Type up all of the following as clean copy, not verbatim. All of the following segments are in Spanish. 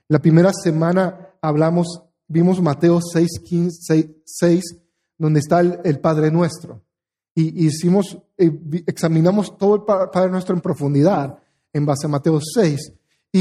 La primera semana vimos Mateo 6, donde está el Padre Nuestro. Y examinamos todo el Padre Nuestro en profundidad en base a Mateo 6.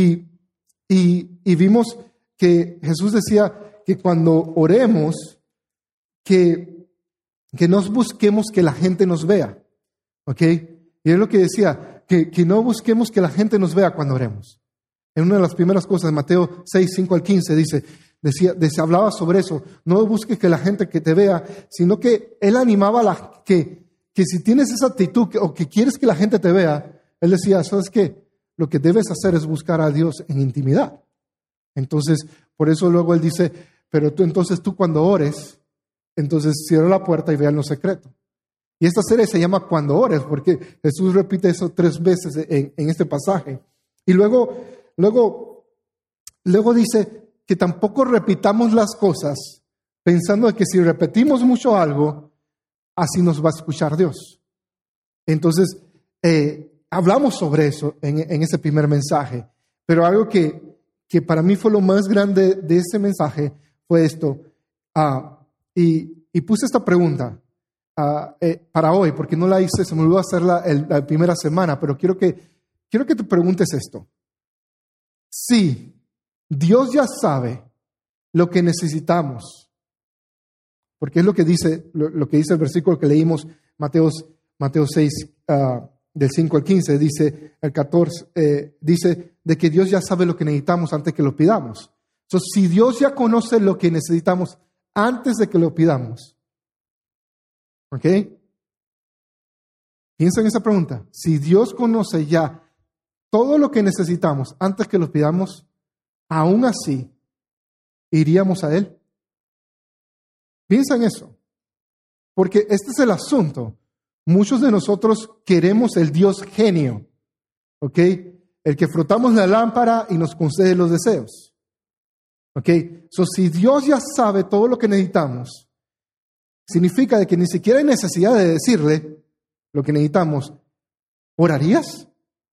Y vimos que Jesús decía que cuando oremos, que no busquemos que la gente nos vea. ¿Ok? Y es lo que decía, que no busquemos que la gente nos vea cuando oremos. En una de las primeras cosas, Mateo 6, 5 al 15, hablaba sobre eso. No busques que la gente que te vea, sino que él animaba que si tienes esa actitud o que quieres que la gente te vea, él decía, ¿sabes qué? Lo que debes hacer es buscar a Dios en intimidad. Entonces, por eso luego él dice, pero tú cuando ores, entonces cierra la puerta y ve en lo secreto. Y esta serie se llama Cuando ores, porque Jesús repite eso 3 veces en este pasaje. Y luego dice que tampoco repitamos las cosas pensando que si repetimos mucho algo, así nos va a escuchar Dios. Entonces, hablamos sobre eso en ese primer mensaje, pero algo que para mí fue lo más grande de ese mensaje fue esto. Y puse esta pregunta para hoy, porque no la hice, se me olvidó hacerla la primera semana, pero quiero que te preguntes esto. Si Dios ya sabe lo que necesitamos, porque es lo que dice el versículo que leímos, Mateo 6, del 5 al 15, dice el 14, dice de que Dios ya sabe lo que necesitamos antes que lo pidamos. Entonces, si Dios ya conoce lo que necesitamos antes de que lo pidamos, ¿ok? Piensa en esa pregunta. Si Dios conoce ya todo lo que necesitamos antes que lo pidamos, aún así, ¿iríamos a Él? Piensa en eso. Porque este es el asunto. Muchos de nosotros queremos el Dios genio, ¿ok? El que frotamos la lámpara y nos concede los deseos, ¿ok? Si Dios ya sabe todo lo que necesitamos, significa de que ni siquiera hay necesidad de decirle lo que necesitamos. ¿Orarías?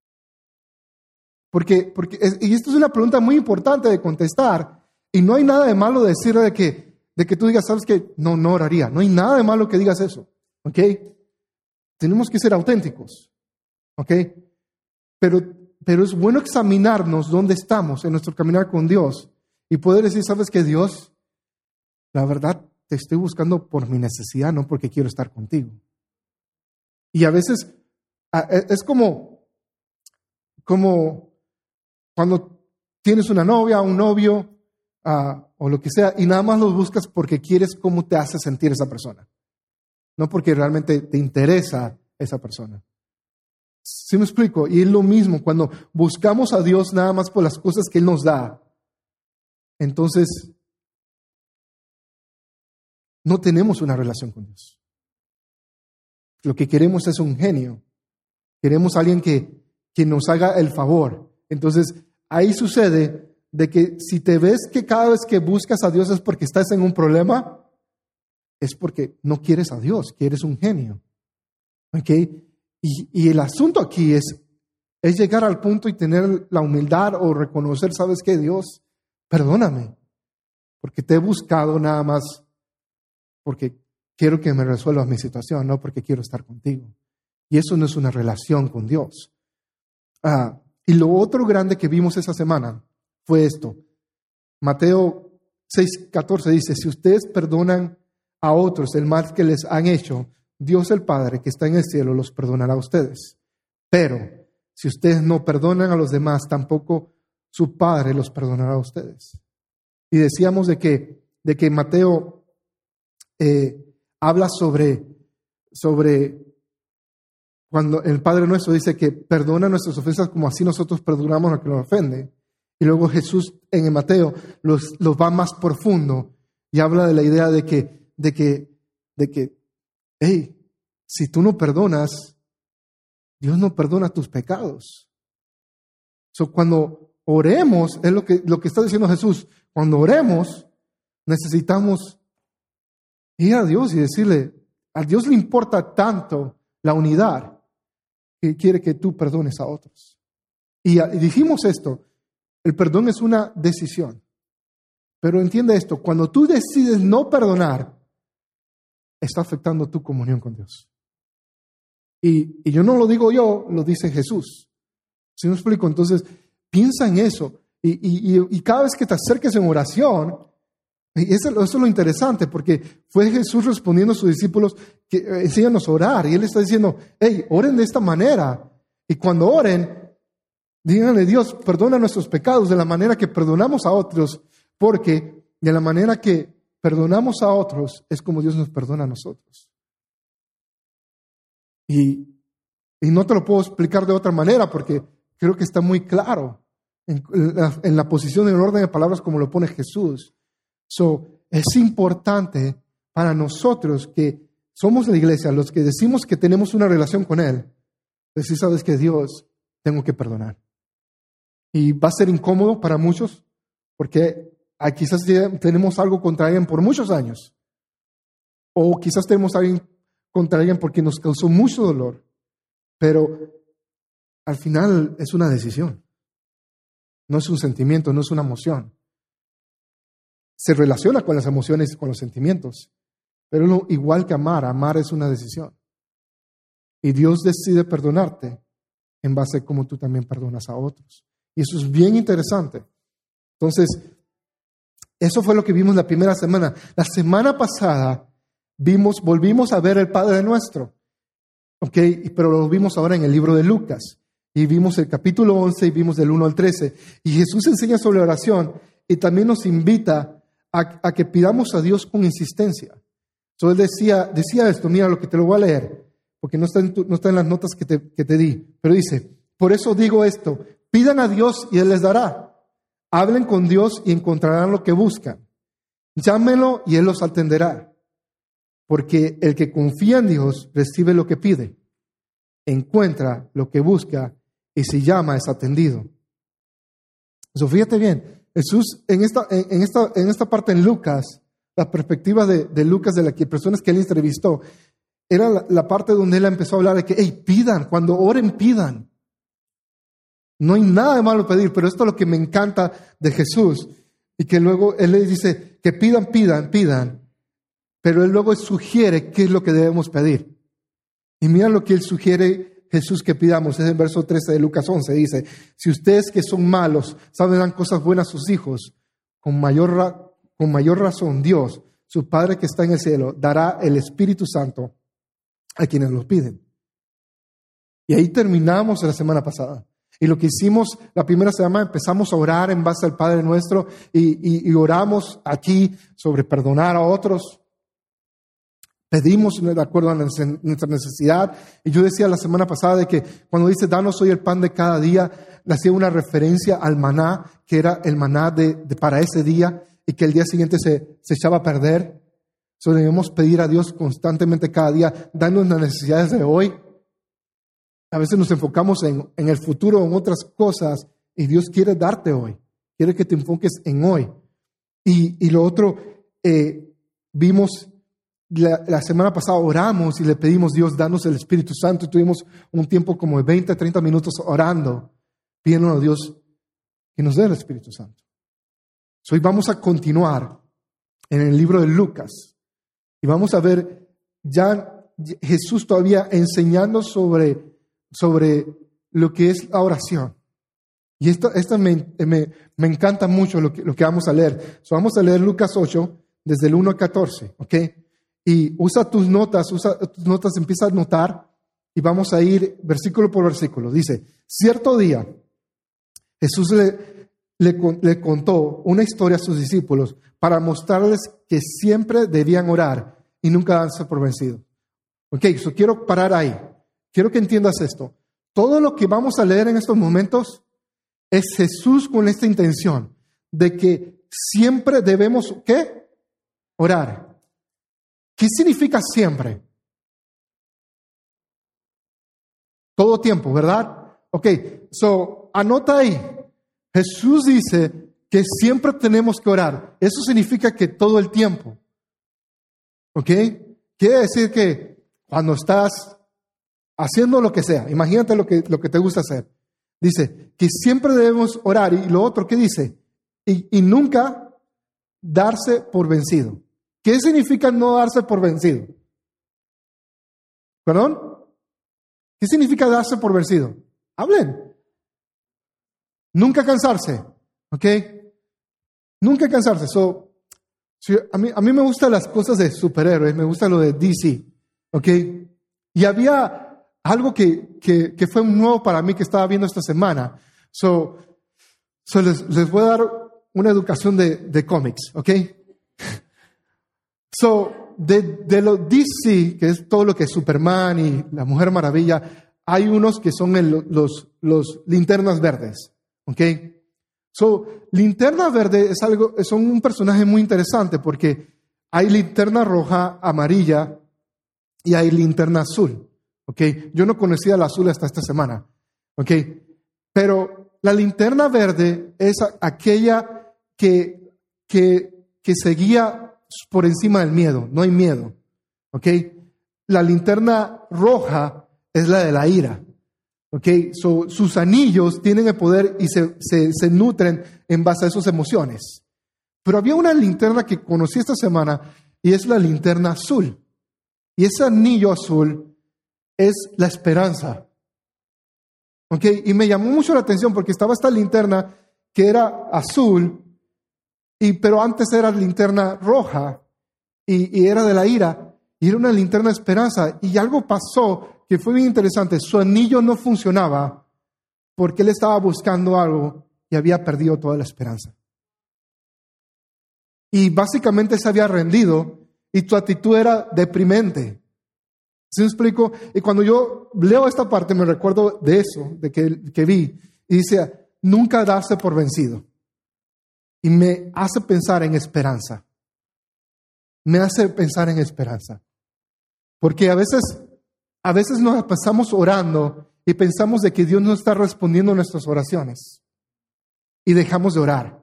Y esto es una pregunta muy importante de contestar, y no hay nada de malo decirle de que tú digas, ¿sabes qué? No oraría. No hay nada de malo que digas eso, ¿ok? Tenemos que ser auténticos, ¿ok? Pero es bueno examinarnos dónde estamos en nuestro caminar con Dios y poder decir, ¿sabes qué, Dios? La verdad, te estoy buscando por mi necesidad, no porque quiero estar contigo. Y a veces es como cuando tienes una novia, un novio, o lo que sea, y nada más los buscas porque quieres cómo te hace sentir esa persona. No porque realmente te interesa esa persona. ¿Sí me explico? Y es lo mismo cuando buscamos a Dios nada más por las cosas que Él nos da. Entonces, no tenemos una relación con Dios. Lo que queremos es un genio. Queremos a alguien que nos haga el favor. Entonces, ahí sucede de que si te ves que cada vez que buscas a Dios es porque estás en un problema, es porque no quieres a Dios, quieres un genio. ¿Ok? Y el asunto aquí es llegar al punto y tener la humildad o reconocer, ¿sabes qué, Dios? Perdóname, porque te he buscado nada más porque quiero que me resuelvas mi situación, no porque quiero estar contigo. Y eso no es una relación con Dios. Y lo otro grande que vimos esa semana fue esto. Mateo 6:14 dice, si ustedes perdonan a otros el mal que les han hecho, Dios el Padre que está en el cielo los perdonará a ustedes. Pero si ustedes no perdonan a los demás, tampoco su Padre los perdonará a ustedes. Y decíamos de que Mateo habla sobre cuando el Padre Nuestro dice que perdona nuestras ofensas como así nosotros perdonamos a los que nos ofenden. Y luego Jesús en el Mateo los va más profundo y habla de la idea de que hey, si tú no perdonas, Dios no perdona tus pecados. Cuando oremos, es lo que está diciendo Jesús, cuando oremos, necesitamos ir a Dios y decirle, a Dios le importa tanto la unidad que quiere que tú perdones a otros. Y dijimos esto, El perdón es una decisión. Pero entiende esto, cuando tú decides no perdonar, está afectando tu comunión con Dios. Y yo no lo digo yo, lo dice Jesús. ¿Sí me explico? Entonces, piensa en eso. Y cada vez que te acerques en oración, eso es lo interesante, porque fue Jesús respondiendo a sus discípulos que enséñanos a orar. Y Él está diciendo, hey, oren de esta manera. Y cuando oren, díganle, Dios, perdona nuestros pecados de la manera que perdonamos a otros, porque de la manera que perdonamos a otros es como Dios nos perdona a nosotros. Y no te lo puedo explicar de otra manera, porque creo que está muy claro en la posición, en el orden de palabras como lo pone Jesús. Es importante para nosotros que somos la iglesia, los que decimos que tenemos una relación con Él, decir, sabes que Dios, tengo que perdonar. Y va a ser incómodo para muchos, porque quizás tenemos algo contra alguien por muchos años, o quizás tenemos algo contra alguien porque nos causó mucho dolor, pero al final es una decisión. No es un sentimiento, no es una emoción. Se relaciona con las emociones y con los sentimientos, pero igual que amar es una decisión. Y Dios decide perdonarte en base a cómo tú también perdonas a otros. Y eso es bien interesante. Entonces, eso fue lo que vimos la primera semana. La semana pasada volvimos a ver el Padre Nuestro, ¿ok? Pero lo vimos ahora en el libro de Lucas. Y vimos el capítulo 11 y vimos del 1 al 13. Y Jesús enseña sobre oración y también nos invita a que pidamos a Dios con insistencia. Él decía esto, mira lo que te lo voy a leer, porque no está en las notas que te di, pero dice, por eso digo esto, pidan a Dios y Él les dará. Hablen con Dios y encontrarán lo que buscan. Llámenlo y Él los atenderá. Porque el que confía en Dios recibe lo que pide, encuentra lo que busca y si llama es atendido. Fíjate bien, Jesús en esta parte en Lucas, la perspectiva de Lucas de las personas que él entrevistó, era la parte donde él empezó a hablar de que, hey, pidan, cuando oren, pidan. No hay nada de malo pedir, pero esto es lo que me encanta de Jesús. Y que luego él le dice que pidan, pero él luego sugiere qué es lo que debemos pedir. Y mira lo que él sugiere Jesús que pidamos. Es en verso 13 de Lucas 11. Dice, si ustedes que son malos saben dar cosas buenas a sus hijos, con mayor razón Dios, su Padre que está en el cielo, dará el Espíritu Santo a quienes los piden. Y ahí terminamos la semana pasada. Y lo que hicimos la primera semana, empezamos a orar en base al Padre Nuestro y oramos aquí sobre perdonar a otros. Pedimos de acuerdo a nuestra necesidad. Y yo decía la semana pasada de que cuando dice, danos hoy el pan de cada día, le hacía una referencia al maná, que era el maná para ese día y que el día siguiente se echaba a perder. Debemos pedir a Dios constantemente cada día, darnos las necesidades de hoy. A veces nos enfocamos en el futuro, en otras cosas, y Dios quiere darte hoy. Quiere que te enfoques en hoy. Y lo otro, vimos la semana pasada, oramos y le pedimos, Dios, danos el Espíritu Santo. Y tuvimos un tiempo como de 20, 30 minutos orando, pidiendo a Dios que nos dé el Espíritu Santo. Hoy vamos a continuar en el libro de Lucas. Y vamos a ver ya Jesús todavía enseñando sobre lo que es la oración. Y esto me encanta mucho lo que vamos a leer. Vamos a leer Lucas 8, desde el 1 al 14, ¿ok? Y usa tus notas, empieza a anotar y vamos a ir versículo por versículo. Dice, cierto día Jesús le contó una historia a sus discípulos para mostrarles que siempre debían orar y nunca darse por vencido. Ok, quiero parar ahí. Quiero que entiendas esto. Todo lo que vamos a leer en estos momentos es Jesús con esta intención de que siempre debemos, ¿qué? Orar. ¿Qué significa siempre? Todo tiempo, ¿verdad? Ok, anota ahí. Jesús dice que siempre tenemos que orar. Eso significa que todo el tiempo. ¿Ok? Quiere decir que cuando estás haciendo lo que sea, imagínate lo que te gusta hacer. Dice que siempre debemos orar. Y lo otro, ¿qué dice? Y nunca darse por vencido. ¿Qué significa no darse por vencido? ¿Perdón? ¿Qué significa darse por vencido? Hablen. Nunca cansarse. ¿Ok? Nunca cansarse. A mí me gustan las cosas de superhéroes. Me gusta lo de DC. ¿Ok? Y había algo que fue nuevo para mí que estaba viendo esta semana. Les voy a dar una educación de cómics. ¿Ok? De lo DC, que es todo lo que es Superman y la Mujer Maravilla, hay unos que son los linternas verdes. ¿Ok? Linterna verde son un personaje muy interesante porque hay linterna roja, amarilla y hay linterna azul. ¿Ok? Yo no conocía la azul hasta esta semana. ¿Ok? Pero la linterna verde es aquella que seguía por encima del miedo, no hay miedo. ¿Ok? La linterna roja es la de la ira. ¿Ok? Sus anillos tienen el poder y se nutren en base a esas emociones. Pero había una linterna que conocí esta semana y es la linterna azul. Y ese anillo azul es la esperanza. ¿Ok? Y me llamó mucho la atención porque estaba esta linterna que era azul, pero antes era linterna roja y era de la ira, y era una linterna de esperanza. Y algo pasó que fue bien interesante. Su anillo no funcionaba porque él estaba buscando algo y había perdido toda la esperanza. Y básicamente se había rendido y tu actitud era deprimente. ¿Sí me explico? Y cuando yo leo esta parte me recuerdo de eso, de que vi, y dice, nunca darse por vencido. Y me hace pensar en esperanza. Me hace pensar en esperanza. Porque a veces nos pasamos orando y pensamos de que Dios no está respondiendo a nuestras oraciones. Y dejamos de orar.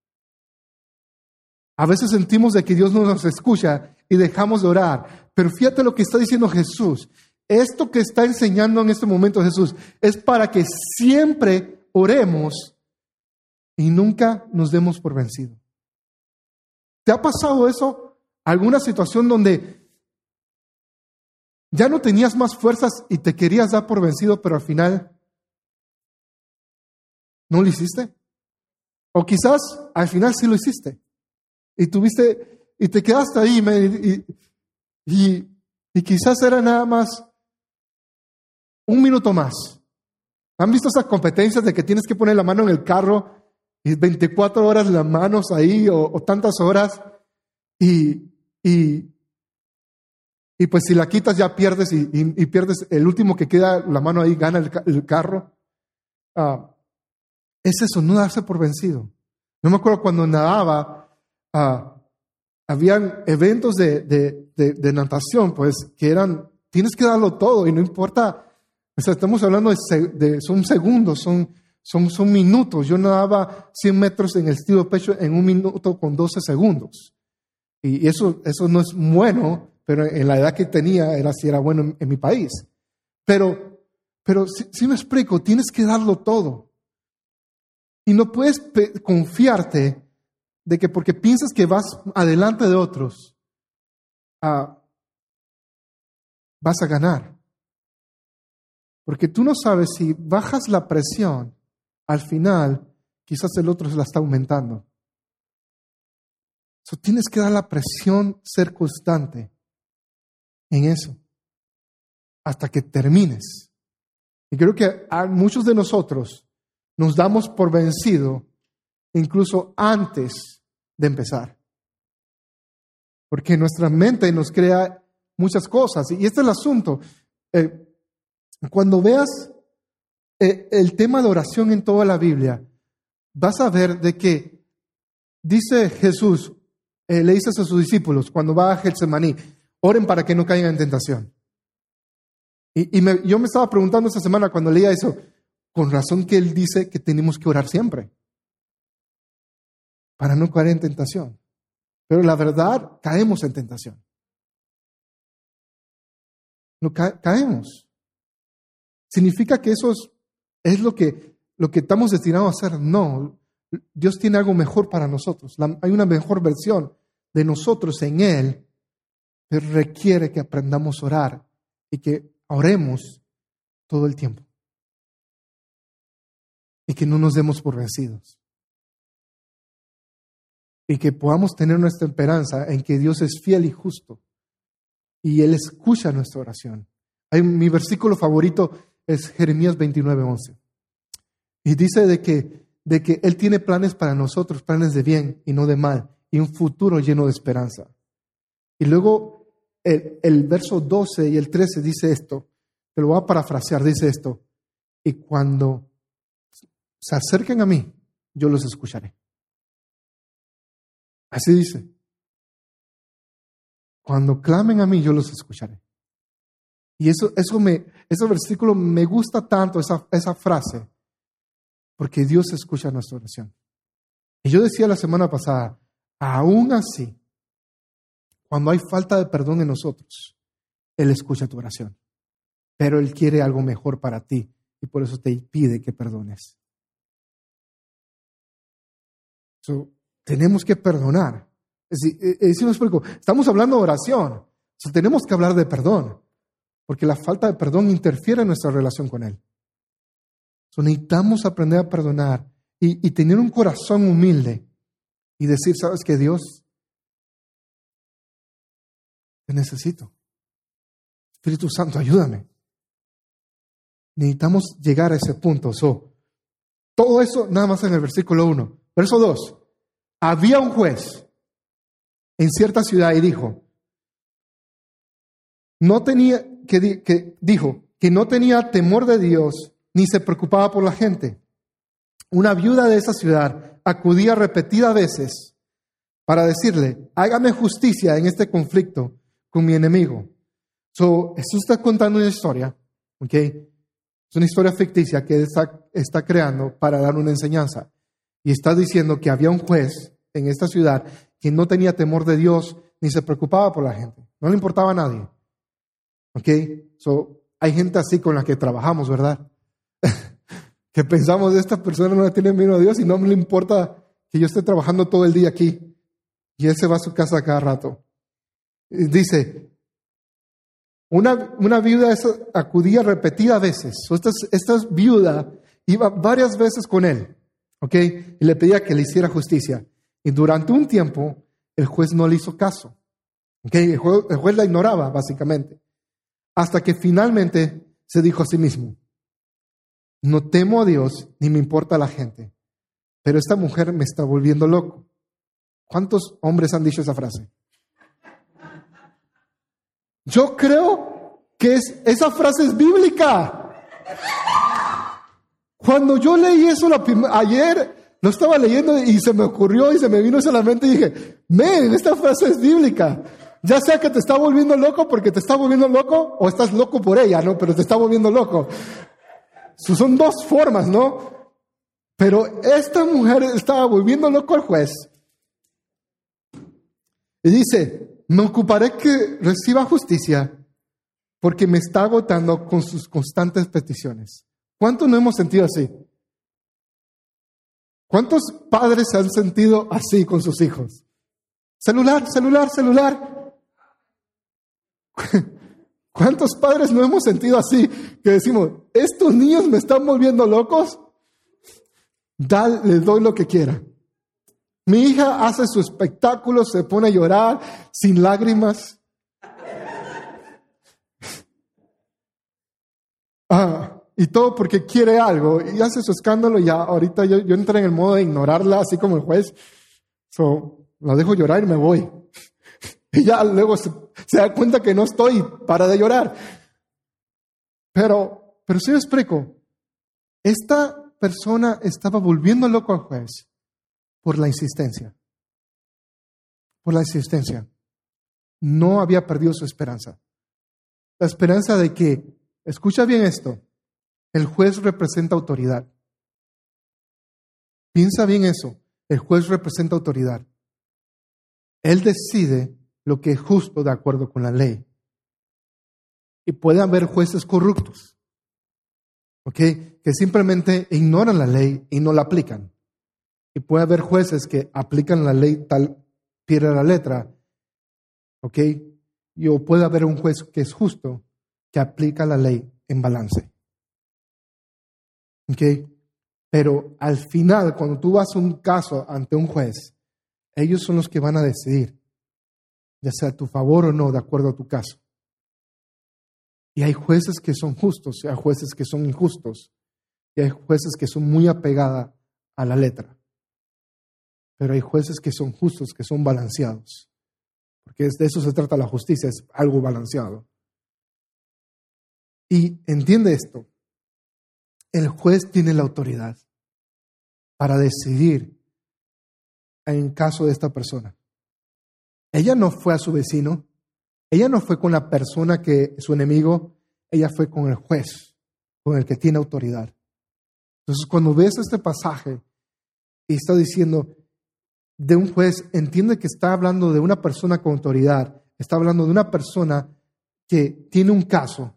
A veces sentimos de que Dios no nos escucha y dejamos de orar. Pero fíjate lo que está diciendo Jesús. Esto que está enseñando en este momento Jesús es para que siempre oremos y nunca nos demos por vencido. ¿Te ha pasado eso? ¿Alguna situación donde ya no tenías más fuerzas y te querías dar por vencido, pero al final no lo hiciste? O quizás al final sí lo hiciste. Y te quedaste ahí y quizás era nada más un minuto más. ¿Han visto esas competencias de que tienes que poner la mano en el carro y 24 horas las manos ahí o tantas horas y pues si la quitas ya pierdes y pierdes, el último que queda la mano ahí gana el carro? Es eso, no darse por vencido. No me acuerdo cuando nadaba, habían eventos de natación, pues, que eran, tienes que darlo todo y no importa, o sea, estamos hablando son segundos, son minutos. Yo nadaba 100 metros en el estilo pecho en 1 minuto con 12 segundos. Y eso no es bueno, pero en la edad que tenía sí era bueno en mi país. Pero si me explico, tienes que darlo todo. Y no puedes confiarte de que porque piensas que vas adelante de otros, vas a ganar. Porque tú no sabes si bajas la presión, al final quizás el otro se la está aumentando. Tienes que dar la presión, ser constante en eso, hasta que termines. Y creo que a muchos de nosotros nos damos por vencido incluso antes de empezar. Porque nuestra mente nos crea muchas cosas. Y este es el asunto. Cuando veas el tema de oración en toda la Biblia, vas a ver de que dice Jesús, le dice a sus discípulos cuando va a Getsemaní, oren para que no caigan en tentación. Yo me estaba preguntando esta semana cuando leía eso, con razón que él dice que tenemos que orar siempre para no caer en tentación. Pero la verdad, caemos en tentación. No caemos. Significa que eso es lo que lo que estamos destinados a hacer. No, Dios tiene algo mejor para nosotros. Hay una mejor versión de nosotros en Él, pero requiere que aprendamos a orar y que oremos todo el tiempo. Y que no nos demos por vencidos. Y que podamos tener nuestra esperanza en que Dios es fiel y justo. Y Él escucha nuestra oración. Mi versículo favorito es Jeremías 29:11. Y dice de que Él tiene planes para nosotros, planes de bien y no de mal, y un futuro lleno de esperanza. Y luego el verso 12 y el 13 dice esto, te lo voy a parafrasear, dice esto: y cuando se acerquen a mí, yo los escucharé. Así dice. Cuando clamen a mí, yo los escucharé. Y ese versículo me gusta tanto, esa frase, porque Dios escucha nuestra oración. Y yo decía la semana pasada, aún así, cuando hay falta de perdón en nosotros, Él escucha tu oración. Pero Él quiere algo mejor para ti y por eso te pide que perdones. Tenemos que perdonar. Estamos hablando de oración. Tenemos que hablar de perdón, porque la falta de perdón interfiere en nuestra relación con Él. Necesitamos aprender a perdonar y tener un corazón humilde y decir, ¿sabes qué, Dios? Te necesito. Espíritu Santo, ayúdame. Necesitamos llegar a ese punto. Todo eso nada más en el versículo 1. Verso 2. Había un juez en cierta ciudad y dijo que no tenía temor de Dios ni se preocupaba por la gente. Una viuda de esa ciudad acudía repetidas veces para decirle, hágame justicia en este conflicto con mi enemigo. Esto está contando una historia, ¿ok? Es una historia ficticia que está creando para dar una enseñanza. Y está diciendo que había un juez en esta ciudad que no tenía temor de Dios ni se preocupaba por la gente. No le importaba a nadie. ¿Ok? Hay gente así con la que trabajamos, ¿verdad? Que pensamos, esta persona no tiene miedo a Dios y no me le importa que yo esté trabajando todo el día aquí. Y él se va a su casa cada rato. Y dice, una viuda acudía repetidas veces. Esta viuda iba varias veces con él. ¿Ok? Y le pedía que le hiciera justicia. Y durante un tiempo, el juez no le hizo caso. ¿Ok? El juez la ignoraba, básicamente. Hasta que finalmente se dijo a sí mismo, no temo a Dios ni me importa la gente, pero esta mujer me está volviendo loco. ¿Cuántos hombres han dicho esa frase? Yo creo que esa frase es bíblica. Cuando yo leí eso ayer, lo estaba leyendo y se me ocurrió y se me vino eso a la mente y dije, esta frase es bíblica. Ya sea que te está volviendo loco porque te está volviendo loco o estás loco por ella, ¿no? Pero te está volviendo loco. Son dos formas, ¿no? Pero esta mujer estaba volviendo loco al juez. Y dice, me ocuparé que reciba justicia porque me está agotando con sus constantes peticiones. ¿Cuántos no hemos sentido así? ¿Cuántos padres se han sentido así con sus hijos? Celular. ¿Cuántos padres no hemos sentido así? Que decimos, estos niños me están volviendo locos. Les doy lo que quiera. Mi hija hace su espectáculo, se pone a llorar sin lágrimas. Y todo porque quiere algo y hace su escándalo y ya ahorita yo entré en el modo de ignorarla, así como el juez. La dejo llorar y me voy. Y ya luego se da cuenta que no estoy, para de llorar. Pero si yo explico, esta persona estaba volviendo loco al juez por la insistencia. Por la insistencia. No había perdido su esperanza. La esperanza de que, escucha bien esto, el juez representa autoridad. Piensa bien eso, el juez representa autoridad. Él decide lo que es justo de acuerdo con la ley. Y puede haber jueces corruptos. ¿ok? Que simplemente ignoran la ley y no la aplican. Y puede haber jueces que aplican la ley tal pie de la letra, ¿ok? Y puede haber un juez que es justo, que aplica la ley en balance. ¿Ok? Pero al final, cuando tú vas a un caso ante un juez, ellos son los que van a decidir, ya sea a tu favor o no, de acuerdo a tu caso. Y hay jueces que son justos, y hay jueces que son injustos, y hay jueces que son muy apegados a la letra. Pero hay jueces que son justos, que son balanceados. Porque de eso se trata la justicia, es algo balanceado. Y entiende esto, el juez tiene la autoridad para decidir en caso de esta persona. Ella no fue a su vecino, ella no fue con la persona que es su enemigo, ella fue con el juez, con el que tiene autoridad. Entonces, cuando ves este pasaje y está diciendo de un juez, entiende que está hablando de una persona con autoridad, está hablando de una persona que tiene un caso,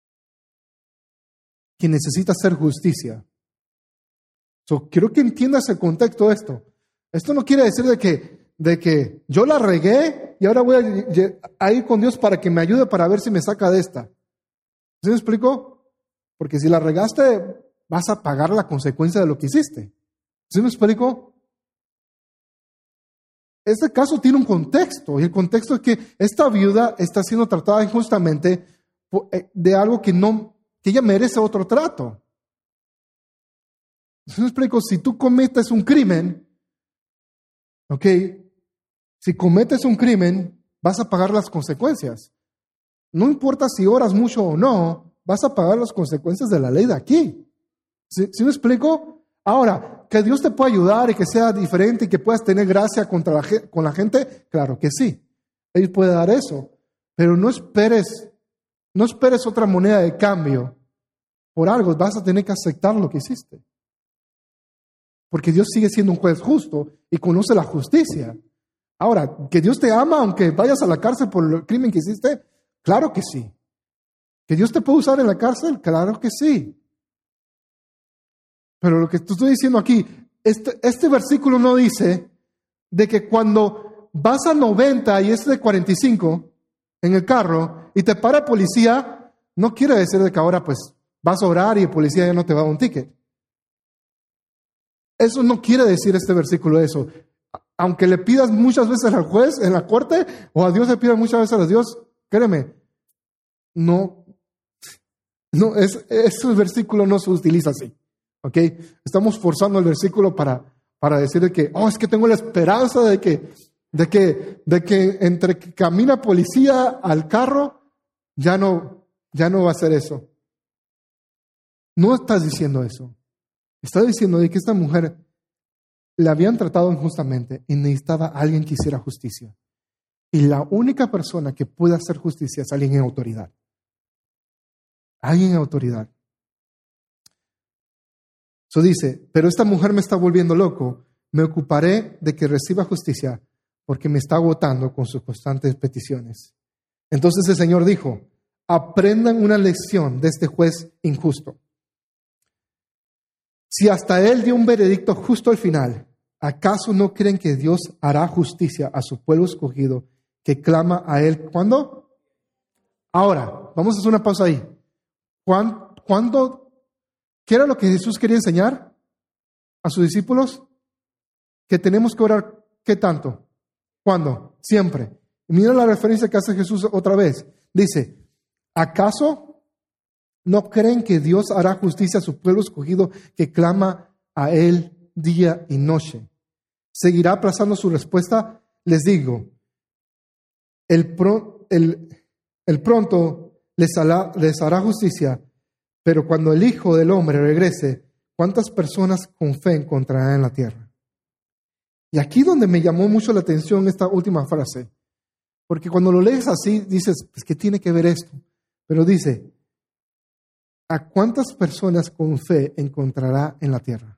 que necesita hacer justicia. Quiero que entiendas el contexto de esto. Esto no quiere decir de que yo la regué y ahora voy a ir con Dios para que me ayude para ver si me saca de esta. ¿Sí me explico? Porque si la regaste, vas a pagar la consecuencia de lo que hiciste. ¿Sí me explico? Este caso tiene un contexto, y el contexto es que esta viuda está siendo tratada injustamente de algo que ella merece otro trato. ¿Sí me explico? Si tú cometes un crimen, ¿ok? Si cometes un crimen, vas a pagar las consecuencias. No importa si oras mucho o no, vas a pagar las consecuencias de la ley de aquí. ¿Sí me explico? Ahora, que Dios te pueda ayudar y que sea diferente y que puedas tener gracia con la gente, claro que sí. Él puede dar eso. Pero no esperes otra moneda de cambio por algo. Vas a tener que aceptar lo que hiciste. Porque Dios sigue siendo un juez justo y conoce la justicia. Ahora, ¿que Dios te ama aunque vayas a la cárcel por el crimen que hiciste? Claro que sí. ¿Que Dios te puede usar en la cárcel? Claro que sí. Pero lo que te estoy diciendo aquí, este versículo no dice de que cuando vas a 90 y es de 45 en el carro y te para el policía, no quiere decir de que ahora pues vas a orar y el policía ya no te va a dar un ticket. Eso no quiere decir este versículo eso. Aunque le pidas muchas veces al juez en la corte o a Dios le pidas muchas veces a Dios, créeme, ese versículo no se utiliza así. ¿Ok? Estamos forzando el versículo para decir de que, es que tengo la esperanza de que entre que camina policía al carro, ya no va a ser eso. No estás diciendo eso. Estás diciendo de que esta mujer la habían tratado injustamente y necesitaba a alguien que hiciera justicia. Y la única persona que puede hacer justicia es alguien en autoridad. Alguien en autoridad. Eso dice, pero esta mujer me está volviendo loco. Me ocuparé de que reciba justicia porque me está agotando con sus constantes peticiones. Entonces el Señor dijo, aprendan una lección de este juez injusto. Si hasta él dio un veredicto justo al final, ¿acaso no creen que Dios hará justicia a su pueblo escogido que clama a él? ¿Cuándo? Ahora, vamos a hacer una pausa ahí. ¿Cuándo? ¿Qué era lo que Jesús quería enseñar a sus discípulos? Que tenemos que orar, ¿qué tanto? ¿Cuándo? Siempre. Y mira la referencia que hace Jesús otra vez. Dice, ¿acaso no creen que Dios hará justicia a su pueblo escogido que clama a él día y noche? ¿Seguirá aplazando su respuesta? Les digo, el pronto les hará justicia, pero cuando el Hijo del Hombre regrese, ¿cuántas personas con fe encontrará en la tierra? Y aquí donde me llamó mucho la atención esta última frase, porque cuando lo lees así, dices, pues, ¿qué tiene que ver esto? Pero dice, ¿a cuántas personas con fe encontrará en la tierra?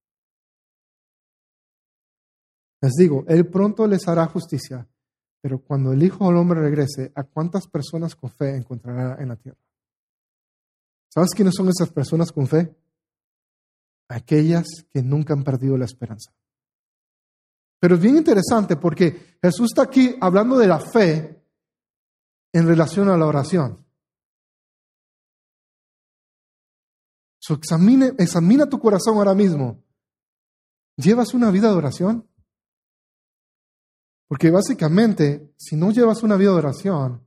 Les digo, Él pronto les hará justicia, pero cuando el Hijo del Hombre regrese, ¿a cuántas personas con fe encontrará en la tierra? ¿Sabes quiénes son esas personas con fe? Aquellas que nunca han perdido la esperanza. Pero es bien interesante porque Jesús está aquí hablando de la fe en relación a la oración. Examina tu corazón ahora mismo. ¿Llevas una vida de oración? Porque básicamente, si no llevas una vida de oración,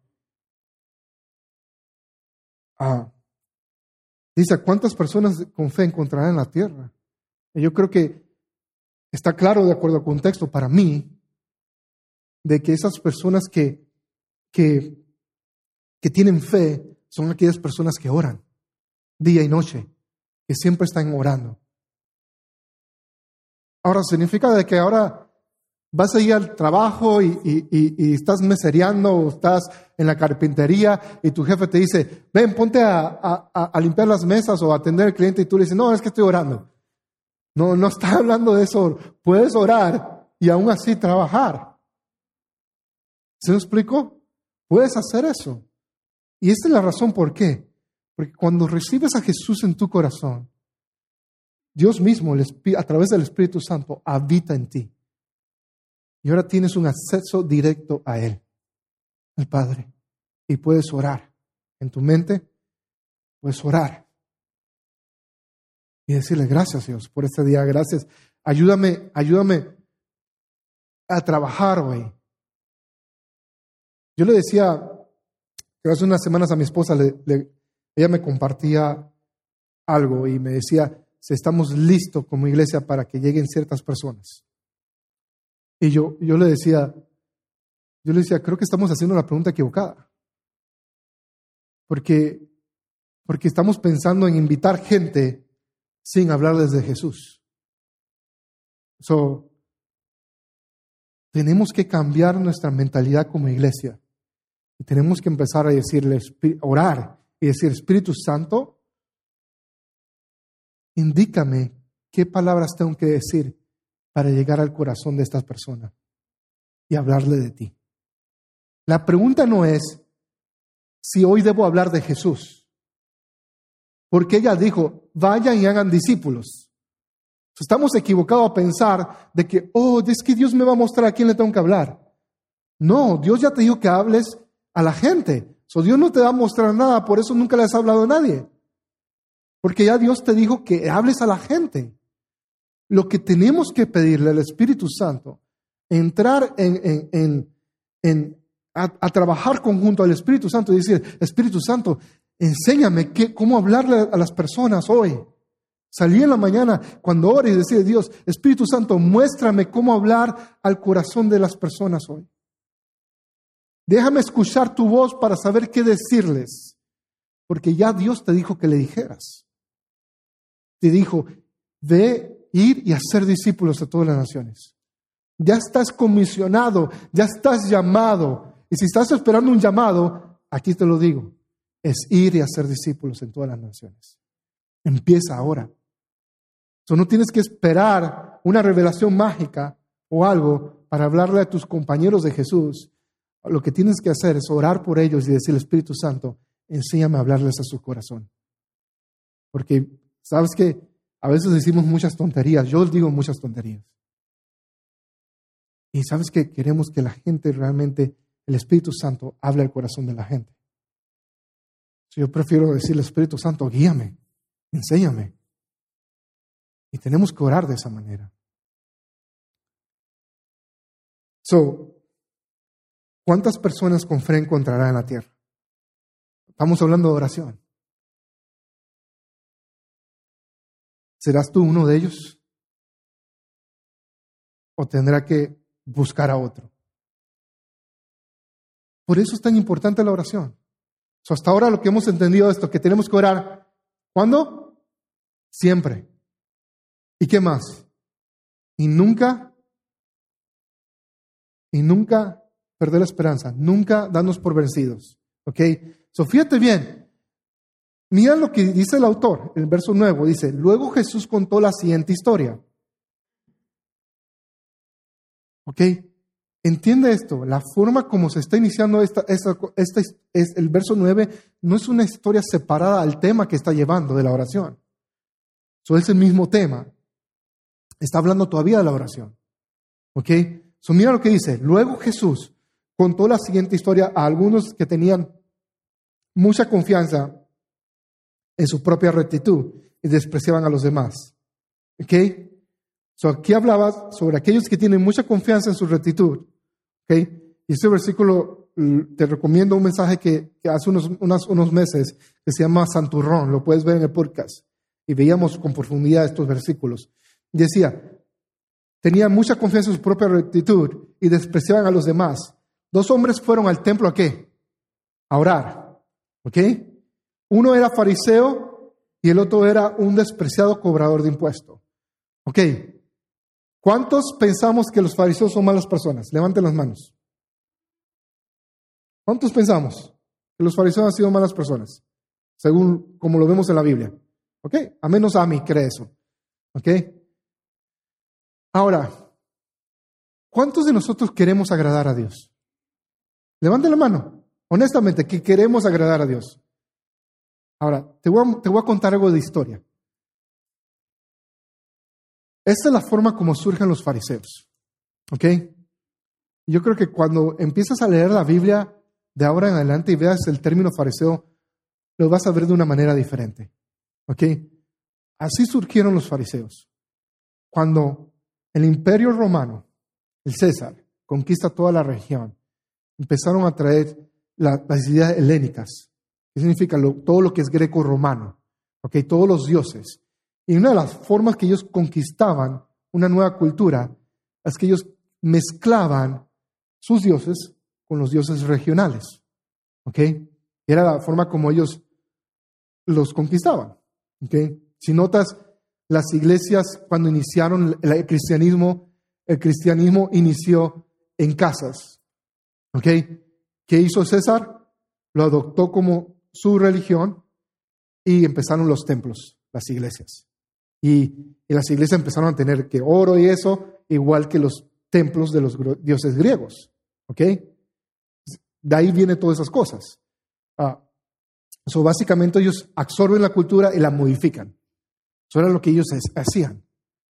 dice, ¿cuántas personas con fe encontrarán en la tierra? Y yo creo que está claro, de acuerdo al contexto, para mí, de que esas personas que tienen fe son aquellas personas que oran día y noche, que siempre están orando. Ahora, significa de que ahora vas a ir al trabajo y estás mesereando o estás en la carpintería y tu jefe te dice, ven, ponte a limpiar las mesas o a atender al cliente, y tú le dices, no, es que estoy orando. No está hablando de eso. Puedes orar y aún así trabajar. ¿Se me explicó? Puedes hacer eso. Y esta es la razón por qué. Porque cuando recibes a Jesús en tu corazón, Dios mismo, a través del Espíritu Santo, habita en ti. Y ahora tienes un acceso directo a Él, el Padre. Y puedes orar. En tu mente, puedes orar. Y decirle, gracias Dios por este día, gracias. Ayúdame a trabajar hoy. Yo le decía, hace unas semanas a mi esposa, ella me compartía algo y me decía, si estamos listos como iglesia para que lleguen ciertas personas. Y yo le decía, creo que estamos haciendo la pregunta equivocada. Porque estamos pensando en invitar gente sin hablarles de Jesús. Tenemos que cambiar nuestra mentalidad como iglesia. Y tenemos que empezar a decirle, orar y decir, Espíritu Santo, indícame qué palabras tengo que decir para llegar al corazón de estas personas y hablarle de ti. La pregunta no es si hoy debo hablar de Jesús, porque ella dijo, vayan y hagan discípulos. Estamos equivocados a pensar de que, es que Dios me va a mostrar a quién le tengo que hablar. No, Dios ya te dijo que hables a la gente. Dios no te va a mostrar nada, por eso nunca le has hablado a nadie. Porque ya Dios te dijo que hables a la gente. Lo que tenemos que pedirle al Espíritu Santo, entrar a trabajar conjunto al Espíritu Santo y decir, Espíritu Santo, enséñame cómo hablarle a las personas hoy. Salí en la mañana cuando ore y decir, Dios, Espíritu Santo, muéstrame cómo hablar al corazón de las personas hoy. Déjame escuchar tu voz para saber qué decirles, porque ya Dios te dijo que le dijeras. Te dijo, ir y hacer discípulos de todas las naciones. Ya estás comisionado, ya estás llamado. Y si estás esperando un llamado, aquí te lo digo, es ir y hacer discípulos en todas las naciones. Empieza ahora. No tienes que esperar una revelación mágica o algo para hablarle a tus compañeros de Jesús. Lo que tienes que hacer es orar por ellos y decirle, Espíritu Santo, enséñame a hablarles a su corazón. Porque, ¿sabes qué? A veces decimos muchas tonterías. Yo digo muchas tonterías. Y ¿sabes qué? Queremos que la gente realmente, el Espíritu Santo, hable al corazón de la gente. Yo prefiero decirle, Espíritu Santo, guíame, enséñame. Y tenemos que orar de esa manera. ¿Cuántas personas con fe encontrará en la tierra? Estamos hablando de oración. ¿Serás tú uno de ellos? ¿O tendrá que buscar a otro? Por eso es tan importante la oración. Hasta ahora lo que hemos entendido es esto, que tenemos que orar. ¿Cuándo? Siempre. ¿Y qué más? Y nunca perder la esperanza. Nunca darnos por vencidos. ¿Ok? Fíjate bien. Mira lo que dice el autor, el verso 9, dice, luego Jesús contó la siguiente historia. ¿Ok? entiende esto, la forma como se está iniciando el verso 9 no es una historia separada al tema que está llevando de la oración. Eso es el mismo tema. Está hablando todavía de la oración. ¿Ok? So, mira lo que dice. Luego Jesús contó la siguiente historia a algunos que tenían mucha confianza en su propia rectitud y despreciaban a los demás. ¿Ok? So, aquí hablaba sobre aquellos que tienen mucha confianza en su rectitud. ¿Ok? Y este versículo, te recomiendo un mensaje que hace unos meses que se llama Santurrón. Lo puedes ver en el podcast. Y veíamos con profundidad estos versículos. Decía, tenían mucha confianza en su propia rectitud y despreciaban a los demás. 2 hombres fueron al templo ¿a qué? A orar. ¿Ok? Uno era fariseo y el otro era un despreciado cobrador de impuestos. ¿Ok? ¿Cuántos pensamos que los fariseos son malas personas? Levanten las manos. ¿Cuántos pensamos que los fariseos han sido malas personas? Según como lo vemos en la Biblia. ¿Ok? A menos Ami cree eso. ¿Ok? Ahora, ¿cuántos de nosotros queremos agradar a Dios? Levanten la mano. Honestamente, que queremos agradar a Dios. Ahora, te voy a contar algo de historia. Esta es la forma como surgen los fariseos. ¿Ok? Yo creo que cuando empiezas a leer la Biblia de ahora en adelante y veas el término fariseo, lo vas a ver de una manera diferente. ¿Ok? Así surgieron los fariseos. Cuando el imperio romano, el César, conquista toda la región, empezaron a traer las ideas helénicas. ¿Qué significa? Todo lo que es greco-romano. ¿Ok? Todos los dioses. Y una de las formas que ellos conquistaban una nueva cultura es que ellos mezclaban sus dioses con los dioses regionales. ¿Ok? Era la forma como ellos los conquistaban. ¿Ok? Si notas, las iglesias cuando iniciaron el cristianismo inició en casas. ¿Ok? ¿Qué hizo César? Lo adoptó como su religión y empezaron los templos, las iglesias. Y las iglesias empezaron a tener que oro y eso, igual que los templos de los dioses griegos. ¿Ok? De ahí vienen todas esas cosas. Básicamente ellos absorben la cultura y la modifican. Eso era lo que ellos hacían.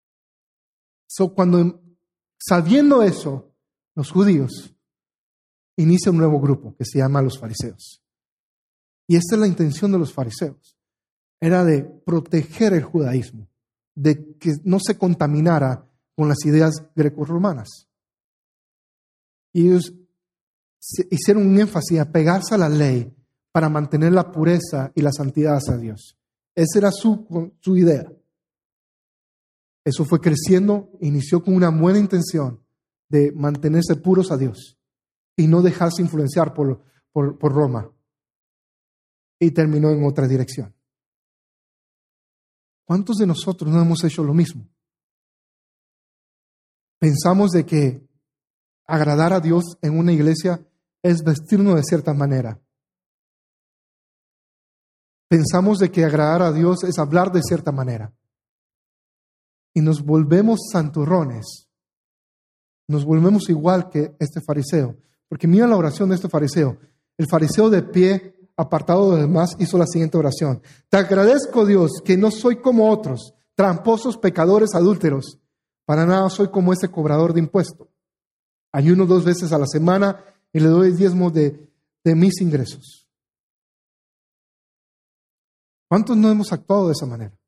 Sabiendo eso, los judíos inician un nuevo grupo que se llama los fariseos. Y esta es la intención de los fariseos. Era de proteger el judaísmo, de que no se contaminara con las ideas grecorromanas. Y ellos hicieron un énfasis a pegarse a la ley para mantener la pureza y la santidad hacia Dios. Esa era su idea. Eso fue creciendo, inició con una buena intención de mantenerse puros a Dios y no dejarse influenciar por Roma. Y terminó en otra dirección. ¿Cuántos de nosotros no hemos hecho lo mismo? Pensamos de que agradar a Dios en una iglesia es vestirnos de cierta manera. Pensamos de que agradar a Dios es hablar de cierta manera. Y nos volvemos santurrones. Nos volvemos igual que este fariseo. Porque mira la oración de este fariseo. El fariseo de pie, apartado de los demás, hizo la siguiente oración. Te agradezco, Dios, que no soy como otros, tramposos, pecadores, adúlteros. Para nada soy como ese cobrador de impuestos. Ayuno 2 veces a la semana y le doy el diezmo de mis ingresos. ¿Cuántos no hemos actuado de esa manera?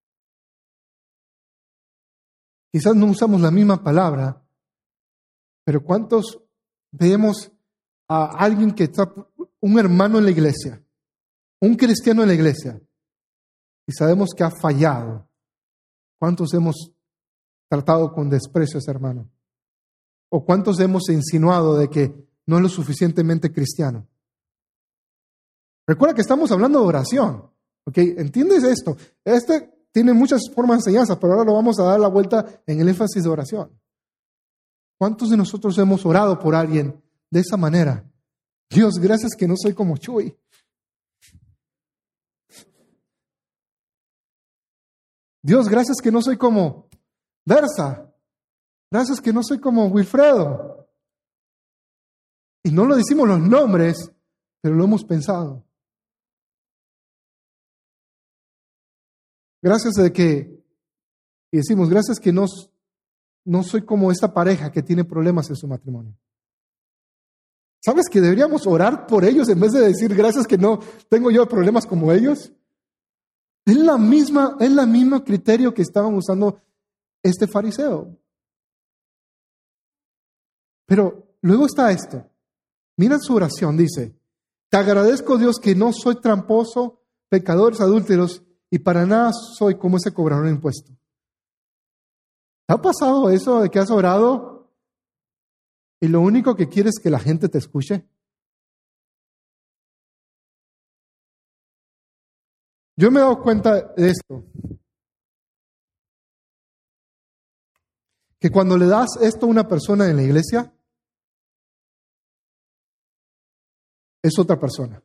Quizás no usamos la misma palabra, pero ¿cuántos vemos a alguien que está, un hermano en la iglesia, un cristiano en la iglesia, y sabemos que ha fallado? ¿Cuántos hemos tratado con desprecio a ese hermano? ¿O cuántos hemos insinuado de que no es lo suficientemente cristiano? Recuerda que estamos hablando de oración. ¿Ok? ¿Entiendes esto? Tiene muchas formas de enseñanza, pero ahora lo vamos a dar la vuelta en el énfasis de oración. ¿Cuántos de nosotros hemos orado por alguien de esa manera? Dios, gracias que no soy como Chuy. Dios, gracias que no soy como Versa. Gracias que no soy como Wilfredo. Y no lo decimos los nombres, pero lo hemos pensado. Gracias de que, y decimos, gracias que no soy como esta pareja que tiene problemas en su matrimonio. ¿Sabes que deberíamos orar por ellos en vez de decir gracias que no tengo yo problemas como ellos? Es la misma criterio que estaban usando este fariseo. Pero luego está esto. Mira su oración, dice, te agradezco, Dios, que no soy tramposo, pecadores, adúlteros, y para nada soy como ese cobrador de impuestos. ¿Te ha pasado eso de que has orado y lo único que quieres es que la gente te escuche? Yo me he dado cuenta de esto. Que cuando le das esto a una persona en la iglesia, es otra persona.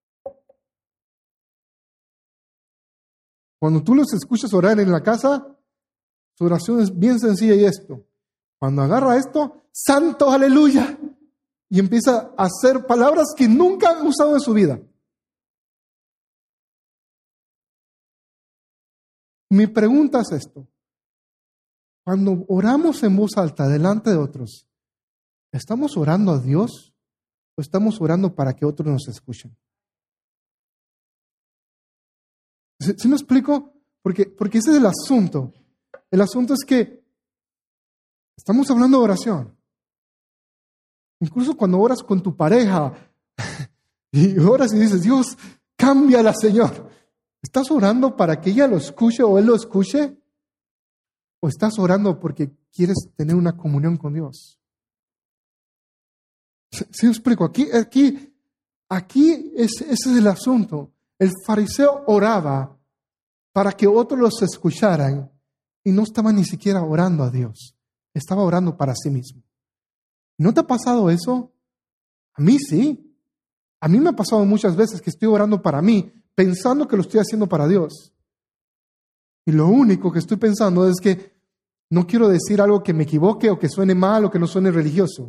Cuando tú los escuchas orar en la casa, su oración es bien sencilla y esto. Cuando agarra esto, santo, aleluya, y empieza a hacer palabras que nunca ha usado en su vida. Mi pregunta es esto. Cuando oramos en voz alta delante de otros, ¿estamos orando a Dios o estamos orando para que otros nos escuchen? ¿Sí me explico? Porque ese es el asunto. El asunto es que estamos hablando de oración. Incluso cuando oras con tu pareja y oras y dices, Dios, cámbiala, Señor. ¿Estás orando para que ella lo escuche o él lo escuche? ¿O estás orando porque quieres tener una comunión con Dios? ¿Sí me explico? Aquí ese es el asunto. El fariseo oraba para que otros los escucharan y no estaba ni siquiera orando a Dios. Estaba orando para sí mismo. ¿No te ha pasado eso? A mí sí. A mí me ha pasado muchas veces que estoy orando para mí, pensando que lo estoy haciendo para Dios. Y lo único que estoy pensando es que no quiero decir algo que me equivoque o que suene mal o que no suene religioso.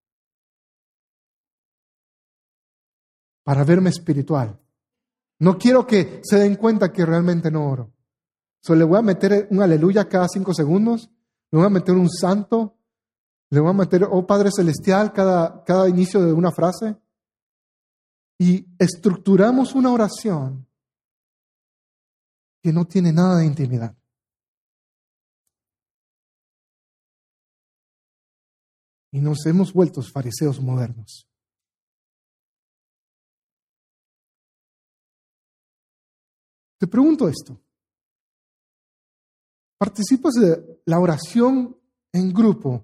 Para verme espiritual. No quiero que se den cuenta que realmente no oro. Le voy a meter un aleluya cada 5 segundos, le voy a meter un santo, le voy a meter, oh Padre Celestial, cada inicio de una frase. Y estructuramos una oración que no tiene nada de intimidad. Y nos hemos vuelto fariseos modernos. Te pregunto esto. ¿Participas de la oración en grupo?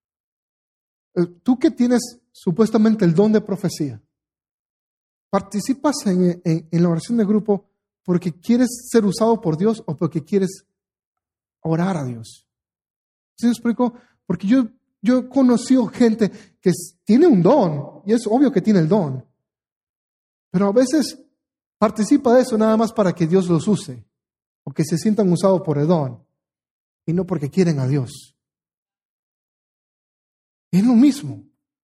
Tú que tienes supuestamente el don de profecía, ¿participas en la oración de grupo porque quieres ser usado por Dios o porque quieres orar a Dios? ¿Sí me explico? Porque yo he conocido gente que tiene un don, y es obvio que tiene el don, pero a veces participa de eso nada más para que Dios los use, o que se sientan usados por el don, y no porque quieren a Dios. Es lo mismo.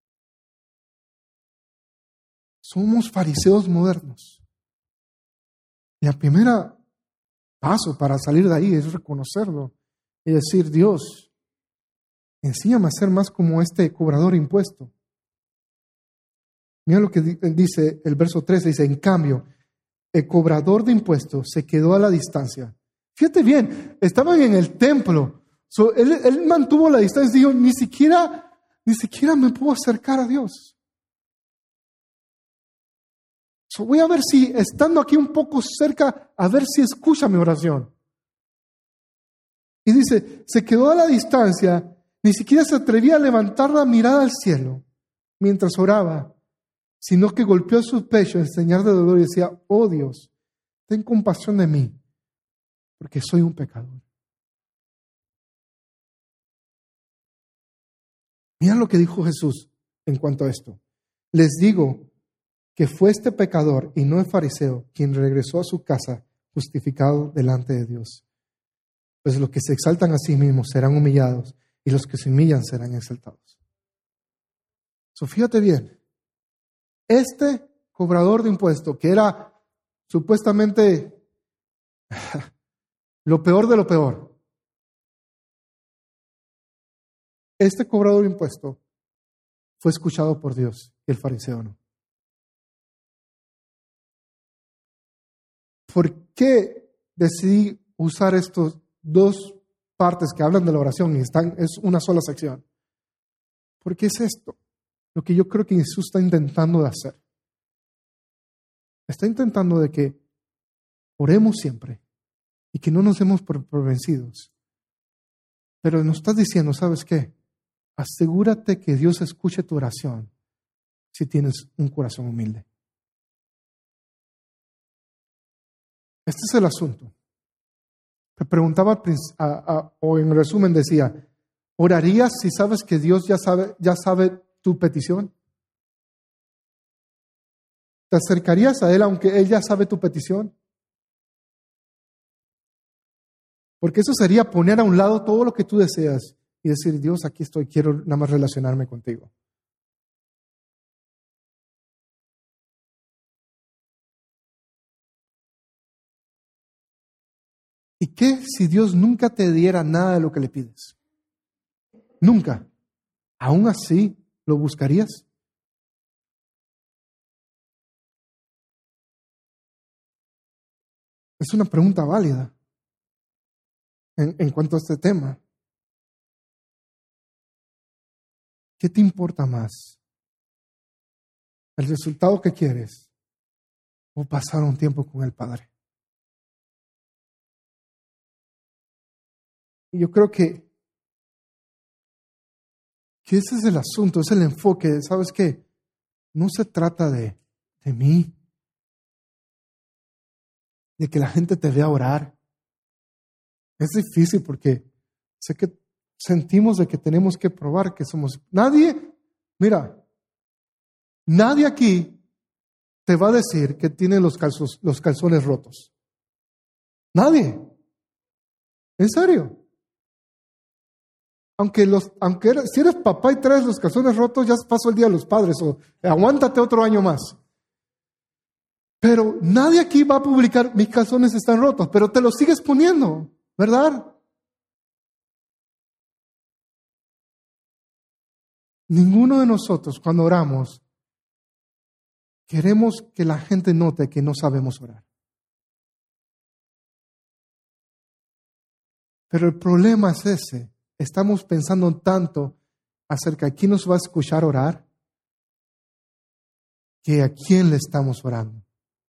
Somos fariseos modernos. Y el primer paso para salir de ahí es reconocerlo y decir, Dios, enséñame a ser más como este cobrador de impuestos. Mira lo que dice el verso 13, dice, en cambio, el cobrador de impuestos se quedó a la distancia. Fíjate bien, estaban en el templo. Él mantuvo la distancia y dijo, ni siquiera me puedo acercar a Dios. Voy a ver si, estando aquí un poco cerca, a ver si escucha mi oración. Y dice, se quedó a la distancia, ni siquiera se atrevía a levantar la mirada al cielo mientras oraba, sino que golpeó su pecho en señal de dolor y decía, oh Dios, ten compasión de mí, porque soy un pecador. Mira lo que dijo Jesús en cuanto a esto. Les digo que fue este pecador y no el fariseo quien regresó a su casa justificado delante de Dios. Pues los que se exaltan a sí mismos serán humillados y los que se humillan serán exaltados. Fíjate bien, Este cobrador de impuestos, que era supuestamente lo peor de lo peor, este cobrador de impuestos fue escuchado por Dios y el fariseo no. ¿Por qué decidí usar estos dos partes que hablan de la oración y es una sola sección? Porque es esto lo que yo creo que Jesús está intentando de hacer. Está intentando de que oremos siempre y que no nos demos por vencidos. Pero nos está diciendo, ¿sabes qué? Asegúrate que Dios escuche tu oración si tienes un corazón humilde. Este es el asunto. Me preguntaba, o en resumen decía, ¿orarías si sabes que Dios ya sabe tu petición? ¿Te acercarías a Él aunque Él ya sabe tu petición? Porque eso sería poner a un lado todo lo que tú deseas y decir, Dios, aquí estoy, quiero nada más relacionarme contigo. ¿Y qué si Dios nunca te diera nada de lo que le pides? Nunca. ¿Aún así lo buscarías? Es una pregunta válida en cuanto a este tema. ¿Qué te importa más? ¿El resultado que quieres o pasar un tiempo con el Padre? Y yo creo que ese es el asunto, es el enfoque. ¿Sabes qué? No se trata de mí, de que la gente te vea orar. Es difícil porque sé que sentimos de que tenemos que probar que somos. Nadie aquí te va a decir que tiene los calzones rotos. Nadie. En serio. Si eres papá y traes los calzones rotos, ya pasó el día de los padres, o aguántate otro año más. Pero nadie aquí va a publicar, mis calzones están rotos, pero te los sigues poniendo, ¿verdad? Ninguno de nosotros, cuando oramos, queremos que la gente note que no sabemos orar. Pero el problema es ese. Estamos pensando tanto acerca de quién nos va a escuchar orar, que a quién le estamos orando.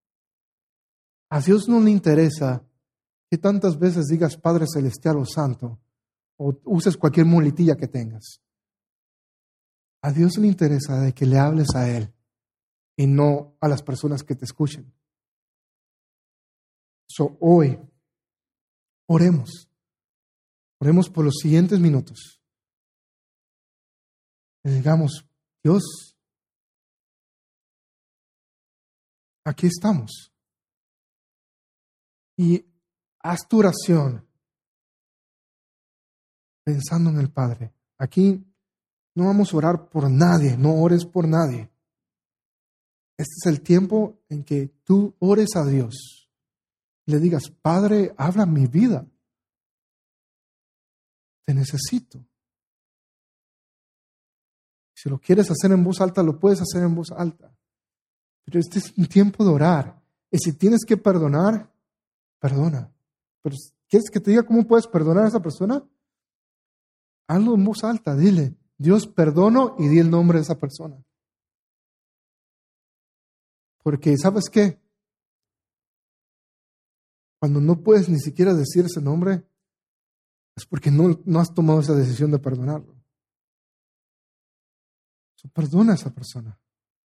A Dios no le interesa que tantas veces digas Padre Celestial o Santo, o uses cualquier muletilla que tengas. A Dios le interesa de que le hables a Él y no a las personas que te escuchen. Hoy, oremos. Oremos por los siguientes minutos. Y digamos, Dios, aquí estamos. Y haz tu oración pensando en el Padre. Aquí no vamos a orar por nadie, no ores por nadie. Este es el tiempo en que tú ores a Dios. Le digas, Padre, habla mi vida. Te necesito. Si lo quieres hacer en voz alta, lo puedes hacer en voz alta. Pero este es un tiempo de orar. Y si tienes que perdonar, perdona. Pero ¿quieres que te diga cómo puedes perdonar a esa persona? Hazlo en voz alta. Dile, Dios, perdono, y di el nombre de esa persona. Porque, ¿sabes qué? Cuando no puedes ni siquiera decir ese nombre, es porque no has tomado esa decisión de perdonarlo. Perdona a esa persona.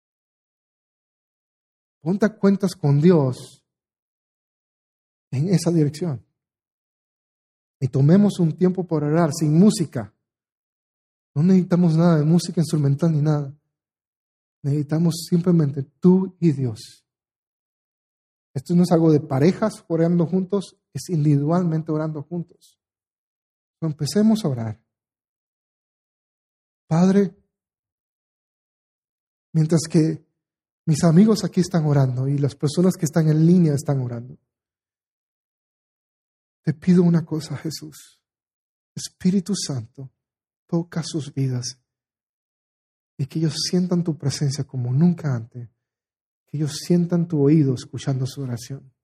Ponte a cuentas con Dios en esa dirección. Y tomemos un tiempo para orar sin música. No necesitamos nada de música instrumental ni nada. Necesitamos simplemente tú y Dios. Esto no es algo de parejas orando juntos, es individualmente orando juntos. Empecemos a orar. Padre, mientras que Mis amigos aquí están orando y las personas que están en línea están orando. Te pido una cosa, Jesús. Espíritu Santo, toca sus vidas y que ellos sientan tu presencia como nunca antes. Que ellos sientan tu oído escuchando su oración.